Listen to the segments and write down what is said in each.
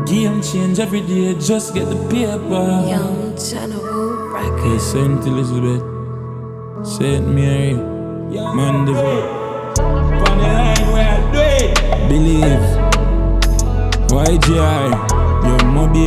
game change every day, just get the paper. Young General Hey, Records. Saint Elizabeth, Saint Mary, Mandeville. On the line where I do it. Believe. YGI, your Moby.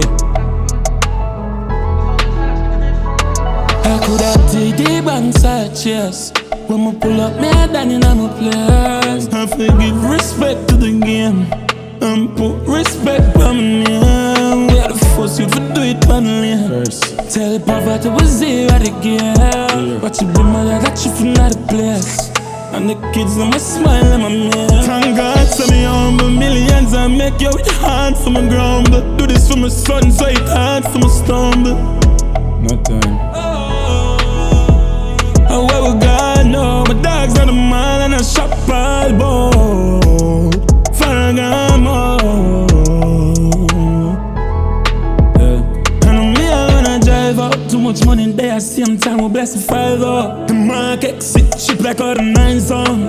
I could have take the bank side, yes. When I pull up, me down in my place. I give respect to the game and put respect on my name. We are the first you to do it finally. Tell poverty was zero at the game. But you be mad, I got you from another place. And the kids, them a smile and my man. Thank God, so me humble millions and make you it hard for my ground. But do this for my son, so it hard for my stumble. No time. Oh, where we got no, my dogs on the mall and I shop all boat. Ferragamo. Yeah. And me, I wanna drive out. Too much money there, same time we bless the 5 up. The mark exit, ship like all the 9 song.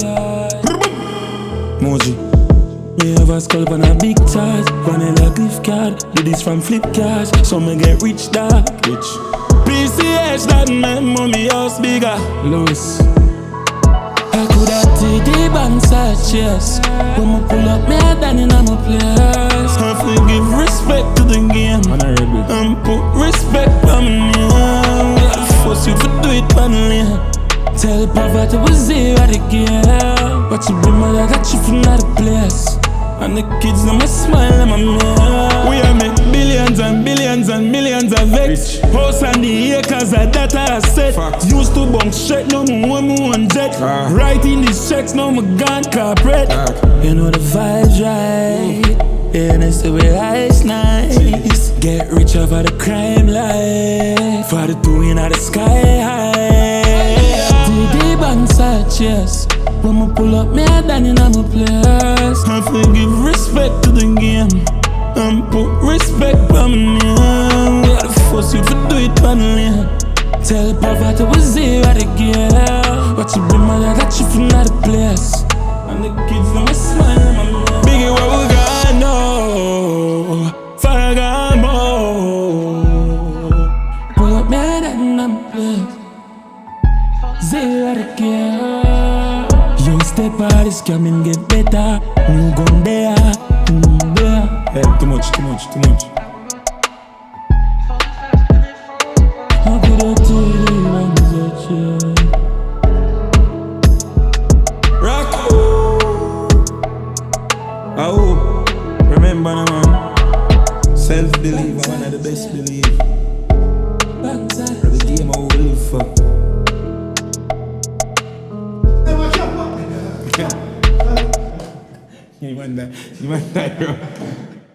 Moji. Me have a skull on a big charge. Vanilla gift card. Do this from Flipkart. So me get rich dog. Rich. PCH that make mommy house bigger. Louis. I could have take the bank side, yes. When I pull up, me down in my place. I have give respect to the game and put respect on my name. We are the first you to do it finally. Tell poverty was zero at the game. But you be mad, I got you from another place. And the kids, them a smile and my man. We are make billions and billions and millions of vex. House and the acres of that I said. Used to bunk straight, no more one jet. Writing these checks, no more gone corporate. You know the vibes right. Yeah, that's the way life's nice. Get rich over the crime life. For the two in the sky high. The bank side, yes. When I pull up, me down in my place. I give respect to the game and put respect on my name. We are the first you to do it finally. Tell poverty was zero at the game. But you be mad, I got you from another place. And the kids, them a smile and my man. Biggie, what we got now? Ferragamo. Pull up, me down in my place. Zero at the game. You step out, this coming get better. You gon' there, there. Hey, too much. How could I tell you when it's a Rock! Oh, remember now, man. Self-belief, I'm one of the best believe. For the game I will live for. You want that, bro.